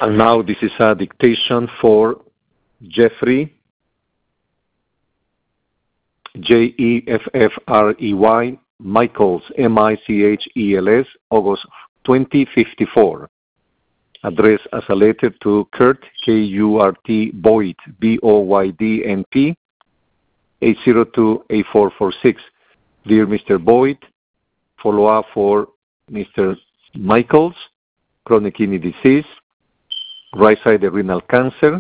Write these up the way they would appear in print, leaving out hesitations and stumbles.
And now this is a dictation for Jeffrey, Jeffrey, Michaels, Michels, August 2054. Addressed as a letter to Kurt, Kurt Boyd, Boydnp, 802-8446. Dear Mr. Boyd, follow-up for Mr. Michaels, chronic kidney disease, right-sided renal cancer,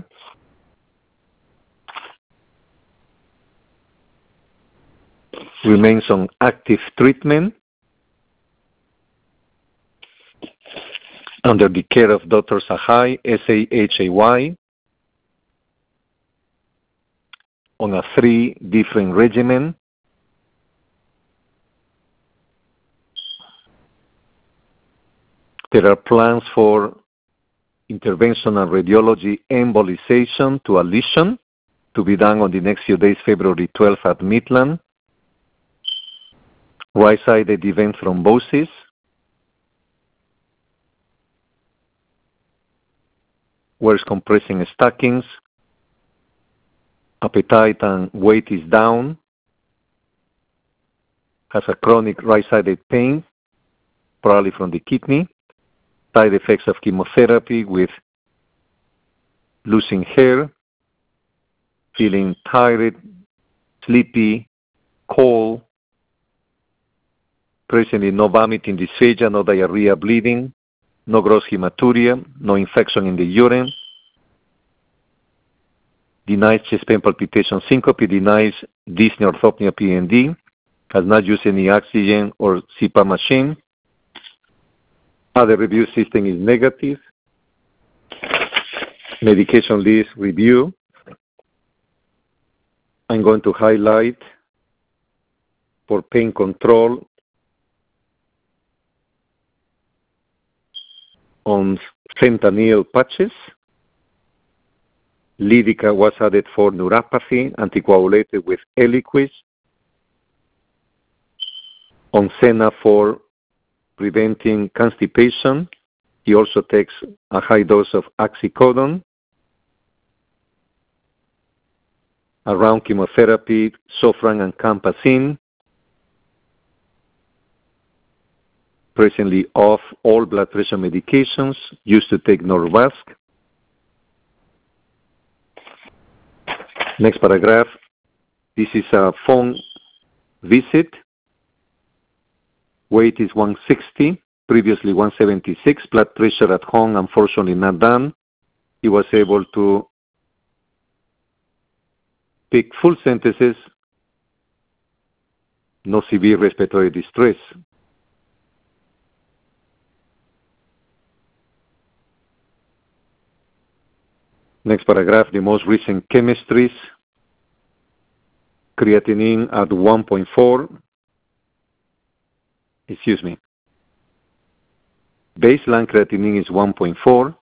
remains on active treatment under the care of Dr. Sahay, Sahay, on a 3 different regimen. There are plans for interventional radiology embolization to a lesion to be done on the next few days, February 12th at Midland. Right-sided event thrombosis. Wears compressing stockings. Appetite and weight is down. Has a chronic right-sided pain, probably from the kidney. Side effects of chemotherapy with losing hair, feeling tired, sleepy, cold. Presently no vomiting, dysphagia, no diarrhea, bleeding, no gross hematuria, no infection in the urine. Denies chest pain, palpitation, syncope, denies dyspnea, orthopnea, PND, has not used any oxygen or CPAP machine. Other review system is negative. Medication list review. I'm going to highlight for pain control on fentanyl patches. Lydica was added for neuropathy, anticoagulated with Eliquis. On Senna for preventing constipation. He also takes a high dose of oxycodone. Around chemotherapy, Sofran and Campazine. Presently off all blood pressure medications, used to take Norvasc. Next paragraph. This is a phone visit. Weight is 160, previously 176. Blood pressure at home, unfortunately not done. He was able to pick full sentences, no severe respiratory distress. Next paragraph, the most recent chemistries. Creatinine at 1.4. Baseline creatinine is 1.4.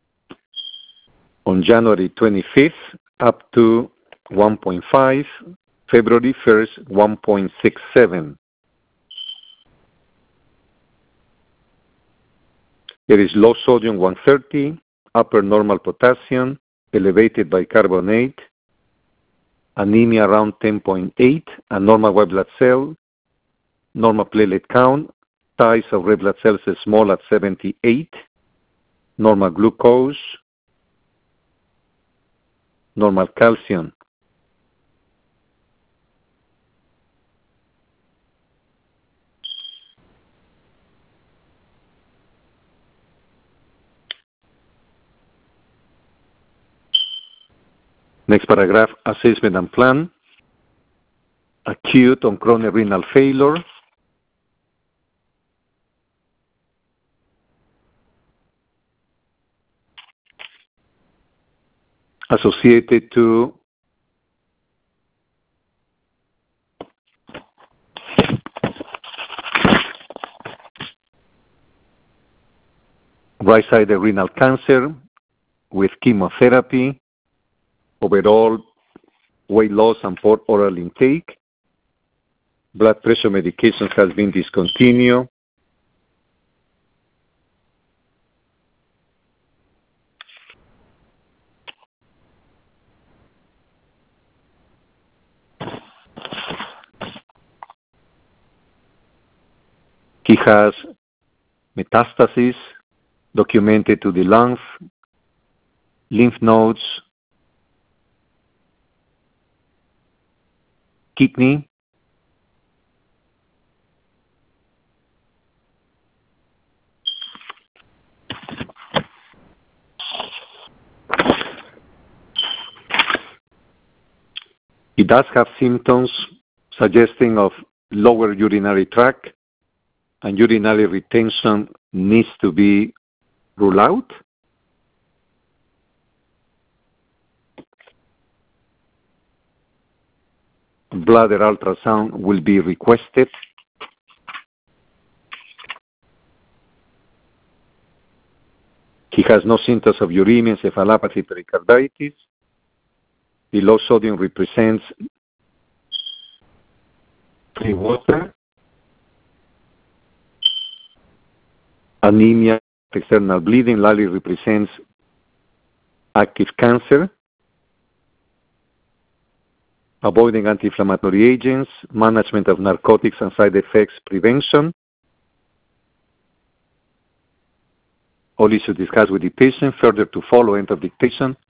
On January 25th, up to 1.5. February 1st, 1.67. There is low sodium 130, upper normal potassium, elevated bicarbonate, anemia around 10.8, a normal white blood cell, normal platelet count, size of red blood cells is small at 78, normal glucose, normal calcium. Next paragraph, assessment and plan. Acute on chronic renal failure. Associated to right-sided renal cancer with chemotherapy, overall weight loss and poor oral intake. Blood pressure medication has been discontinued. He has metastasis documented to the lungs, lymph nodes, kidney, he does have symptoms suggesting of lower urinary tract, and urinary retention needs to be ruled out. Bladder ultrasound will be requested. He has no symptoms of uremia, encephalopathy, pericarditis. The low sodium represents free water, anemia, external bleeding likely represents active cancer. Avoiding anti-inflammatory agents, management of narcotics and side effects prevention. All issues discussed with the patient, further to follow, end of dictation.